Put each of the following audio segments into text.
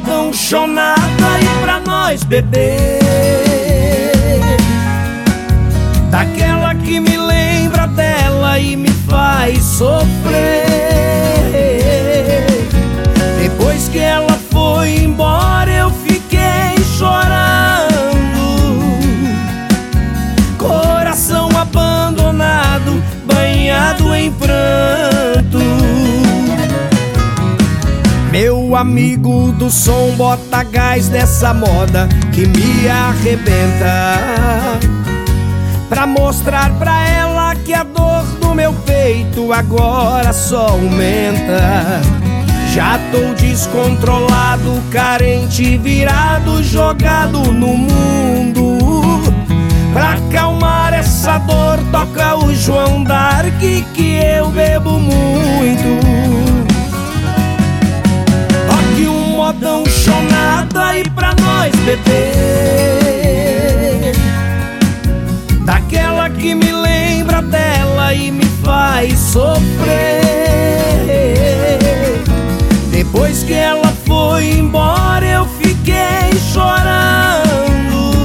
modão chonado aí pra nós beber, daquela que me lembra dela e me faz sofrer. Depois que ela foi embora eu fiquei chorando, coração abandonado, banhado em pranto. Meu amigo do som, bota gás nessa moda que me arrebenta, pra mostrar pra ela que a dor do meu peito agora só aumenta. Já tô descontrolado, carente, virado, jogado no mundo. Pra acalmar essa dor toca o João Dark, que eu bebo muito. Toque um modão chonado aí pra nós beber, daquela que me lembra dela e me faz sofrer. Depois que ela foi embora eu fiquei chorando,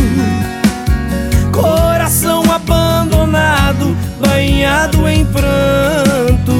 coração abandonado, banhado em pranto.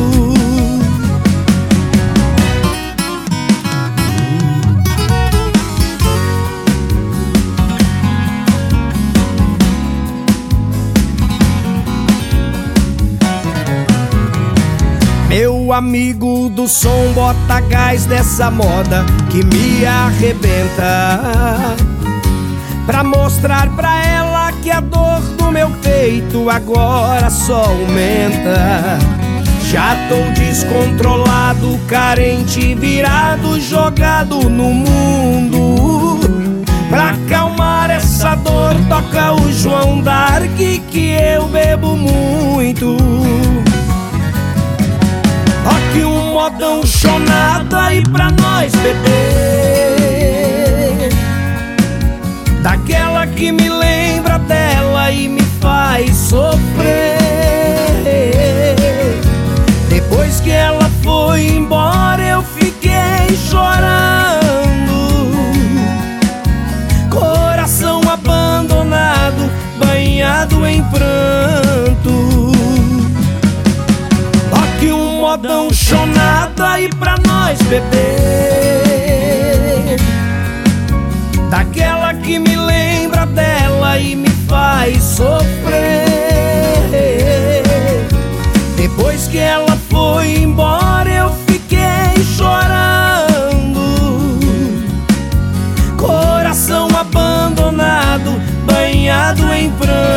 Meu amigo do som, bota gás nessa moda que me arrebenta, pra mostrar pra ela que a dor do meu peito agora só aumenta. Já tô descontrolado, carente, virado, jogado no mundo. Pra acalmar essa dor toca o João Dark, que eu bebo muito. Toque um modão chonado aí pra nós beber, daquela que me lembra dela e me faz sofrer. Depois que ela foi embora eu fiquei chorando, coração abandonado, banhado em pranto. Modão chonado aí pra nós beber, daquela que me lembra dela e me faz sofrer. Depois que ela foi embora eu fiquei chorando, coração abandonado, banhado em pranto.